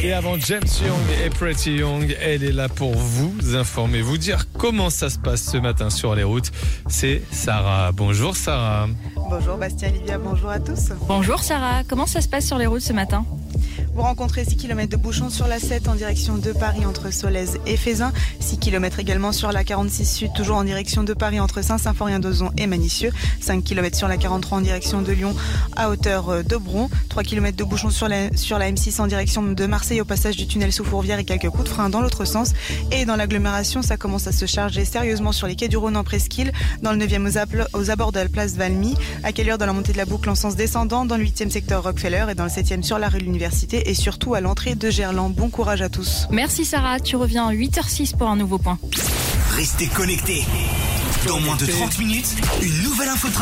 Et avant James Young et Pretty Young, elle est là pour vous informer, vous dire comment ça se passe ce matin sur les routes. C'est Sarah. Bonjour Sarah. Bonjour Bastien, Olivia, bonjour à tous. Bonjour Sarah, comment ça se passe sur les routes ce matin ? Vous rencontrez 6 km de bouchons sur la 7 en direction de Paris entre Solèze et Fézin. 6 km également sur la 46 Sud, toujours en direction de Paris entre Saint-Symphorien-d'Ozon et Manicieux. 5 km sur la 43 en direction de Lyon à hauteur d'Obron. 3 km de bouchons sur la M6 en direction de Marseille au passage du tunnel sous Fourvière et quelques coups de frein dans l'autre sens. Et dans l'agglomération, ça commence à se charger sérieusement sur les quais du Rhône en Presqu'île, dans le 9e aux abords de la place Valmy, à quelle heure dans la montée de la boucle en sens descendant, dans le 8e secteur Rockefeller et dans le 7e sur la rue de l'Université et surtout à l'entrée de Gerland. Bon courage à tous. Merci Sarah, tu reviens à 8h06 pour un nouveau point. Restez connectés. Dans moins de 30 minutes, une nouvelle info.